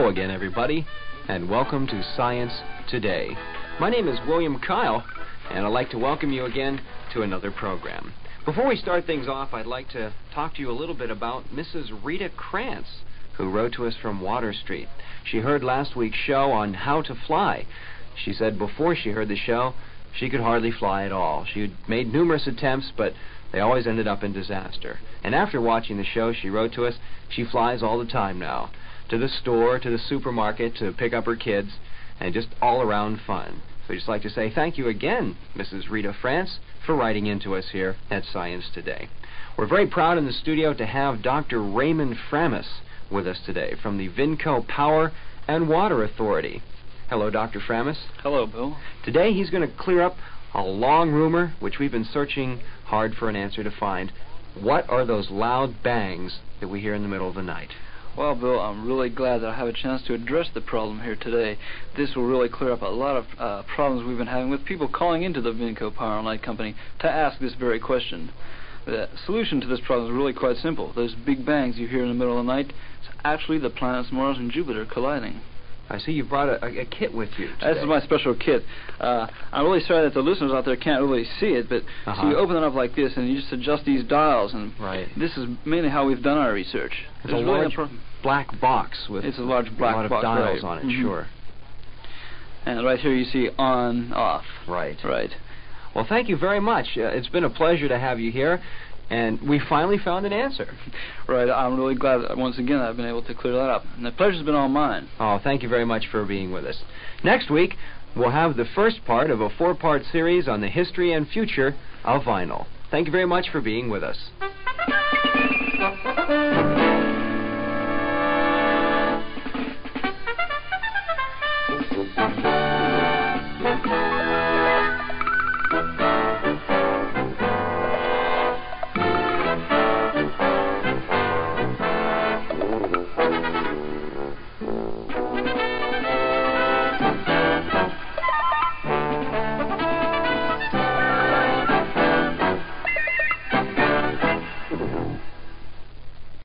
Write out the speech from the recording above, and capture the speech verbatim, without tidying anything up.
Hello again, everybody, and welcome to Science Today. My name is William Kyle, and I'd like to welcome you again to another program. Before we start things off, I'd like to talk to you a little bit about Missus Rita Krantz, who wrote to us from Water Street. She heard last week's show on how to fly. She said before she heard the show, she could hardly fly at all. She had made numerous attempts, but they always ended up in disaster. And after watching the show, she wrote to us, she flies all the time now, to the store, to the supermarket, to pick up her kids, and just all-around fun. So I'd just like to say thank you again, Missus Rita Krantz, for writing into us here at Science Today. We're very proud in the studio to have Doctor Raymond Framus with us today from the Vinco Power and Water Authority. Hello, Doctor Framus. Hello, Bill. Today he's going to clear up a long rumor which we've been searching hard for an answer to find. What are those loud bangs that we hear in the middle of the night? Well, Bill, I'm really glad that I have a chance to address the problem here today. This will really clear up a lot of uh, problems we've been having with people calling into the Vinco Power and Light Company to ask this very question. The solution to this problem is really quite simple. Those big bangs you hear in the middle of the night, it's actually the planets Mars and Jupiter colliding. I see you brought a, a, a kit with you today. This is my special kit. Uh, I'm really sorry that the listeners out there can't really see it, but uh-huh. so you open it up like this, and you just adjust these dials, and right. This is mainly how we've done our research. It's There's a really large no black box with it's a large black a lot of box, dials right. on it, mm-hmm. sure. And right here you see on, off. Right. Right. Well, thank you very much. Uh, it's been a pleasure to have you here. And we finally found an answer. Right. I'm really glad that once again I've been able to clear that up. And the pleasure's been all mine. Oh, thank you very much for being with us. Next week, we'll have the first part of a four-part series on the history and future of vinyl. Thank you very much for being with us.